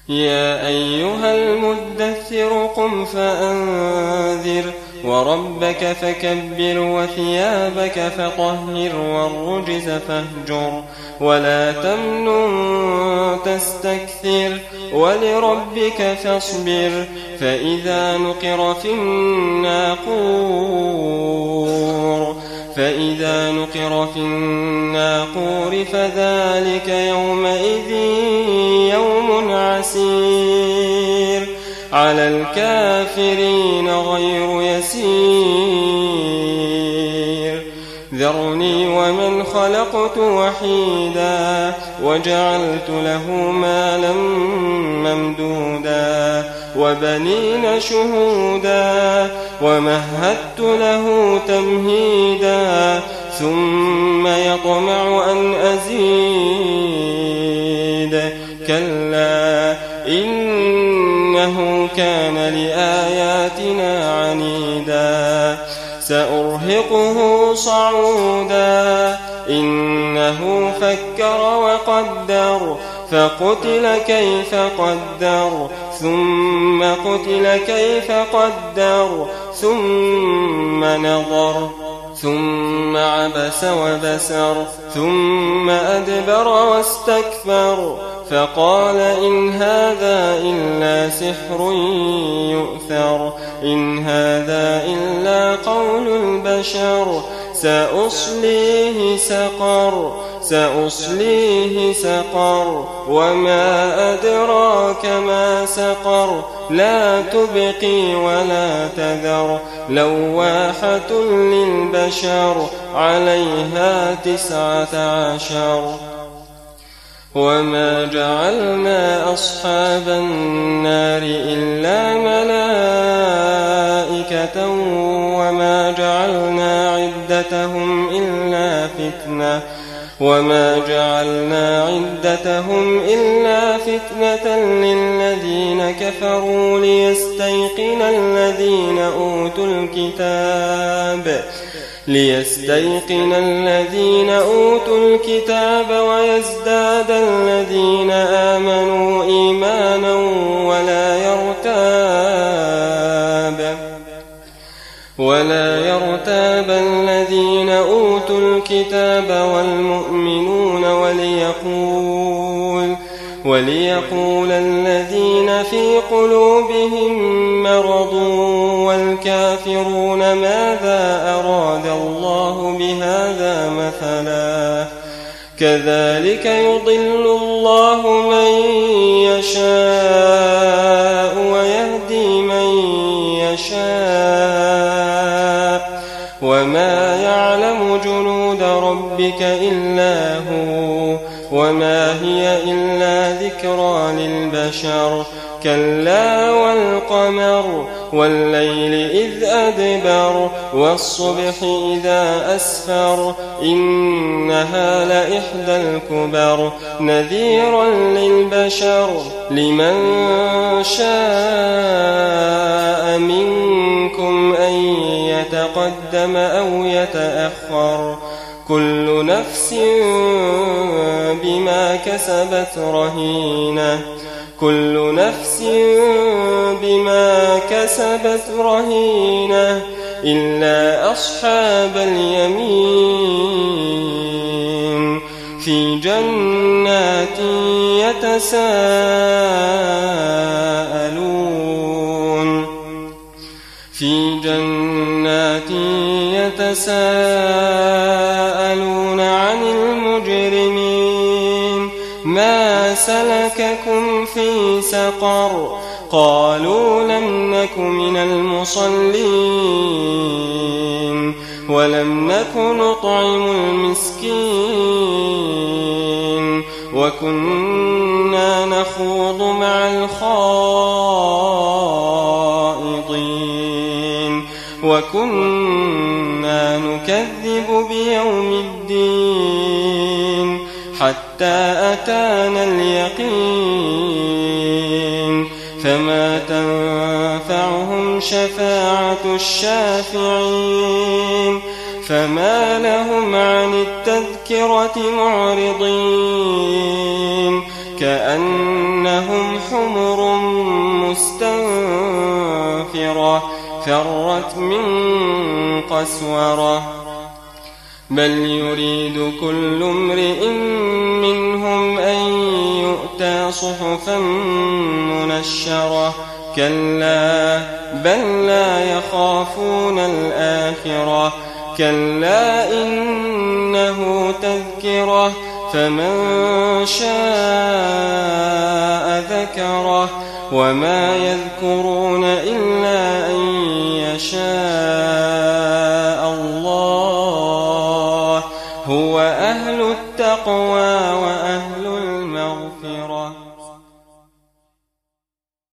يا أيها المدثر قم فأنذر وربك فكبر وثيابك فطهر والرجز فاهجر ولا تمنن تستكثر ولربك فاصبر فإذا نقر في الناقور فذلك يومئذ يوم عسير على الكافرين غير يسير ذرني ومن خلقت وحيدا وجعلت له مالا ممدودا وبنين شهودا ومهدت له تمهيدا ثم يطمع أن أزيد كلا إنه كان لآياتنا عنيدا سأرهقه صعودا إنه فكر وقدر فقتل كيف قدر ثم قتل كيف قدر ثم نظر ثم عبس وبسر ثم أدبر واستكبر فقال إن هذا إلا سحر يؤثر إن هذا إلا قول البشر سأصليه سقر وما أدراك ما سقر لا تبقي ولا تذر لواحة للبشر عليها 19 وما جعلنا أصحاب النار إلا ملائكة وما جعلنا عدتهم إلا فتنة للذين كفروا ليستيقن الذين أوتوا الكتاب ويزداد الذين آمنوا إيمانا ولا يرتاب الذين أوتوا الكتاب والمؤمنون وليقول الذين في قلوبهم مرض والكافرون ماذا أراد الله بهذا مثلا كذلك يضل الله من يشاء ويهدي من يشاء وما يعلم جنود ربك إلا هو وما هي إلا ذكرى للبشر كلا والقمر والليل إذ أدبر والصبح إذا أسفر إنها لإحدى الكبر نذيرا للبشر لمن شاء منكم أن يتقدم أو يتأخر كل نفس بما كسبت رهينة إلا أصحاب اليمين في جنات يتساءلون عن المجرمين ما سلككم في سقر قالوا لم نك من المصلين ولم نك نطعم المسكين وكنا نخوض مع الخائضين وكنا نكذب بيوم الدين حتى أتانا اليقين فما تنفعهم شفاعة الشافعين فما لهم عن التذكرة معرضين كأنهم حمر مستنفرة فرت من قسورة بل يريد كل امرئ منهم أن يؤتى صحفا منشرة كلا بل لا يخافون الآخرة كلا إنه تذكرة فمن شاء ذكره وما يذكرون إلا أن يشاء الله هو أهل التقوى